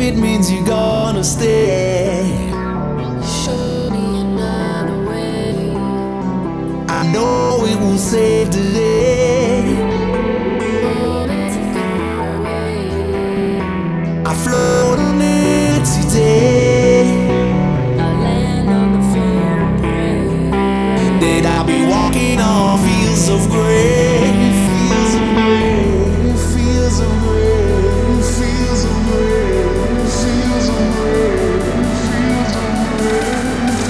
it means you're gonna stay, Show me another way. I know it will save the day. Moments have gone away. I float on it today. I land on the floor and pray That I'll be walking on fields of gray. Fields of gray, fields of gray, fields of gray, fields of gray, fields of gray.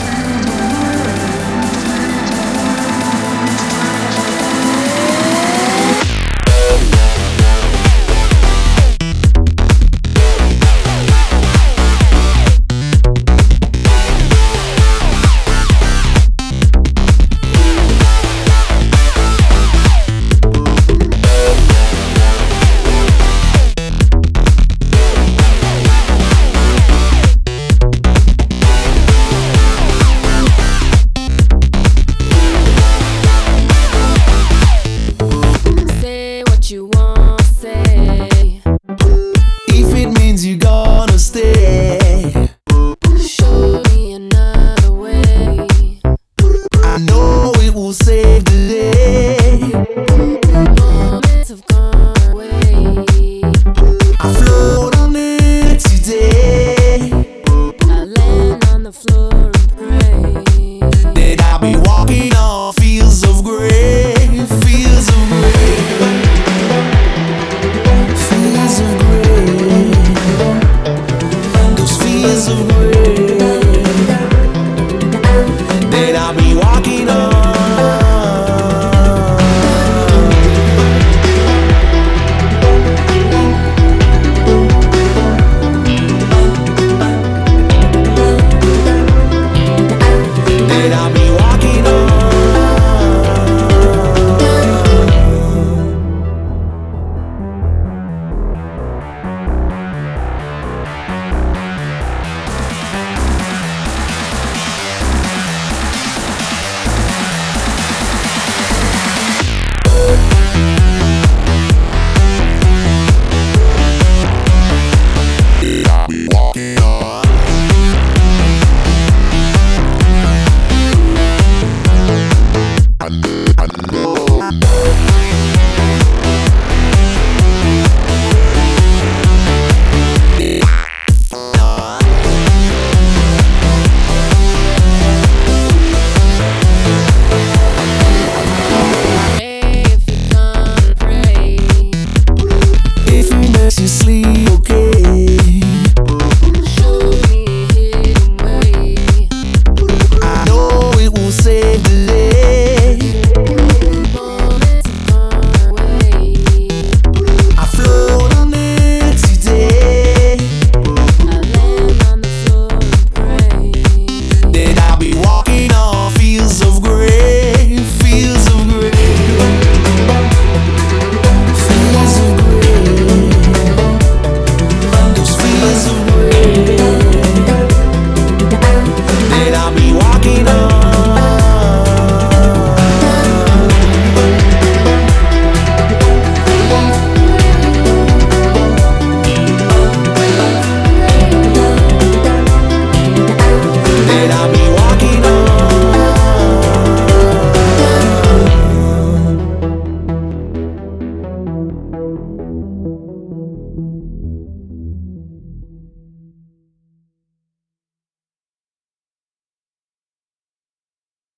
Say what you want to say. If it means you're gonna stay, Show me another way. I know it will save the day. Moments have gone away. I float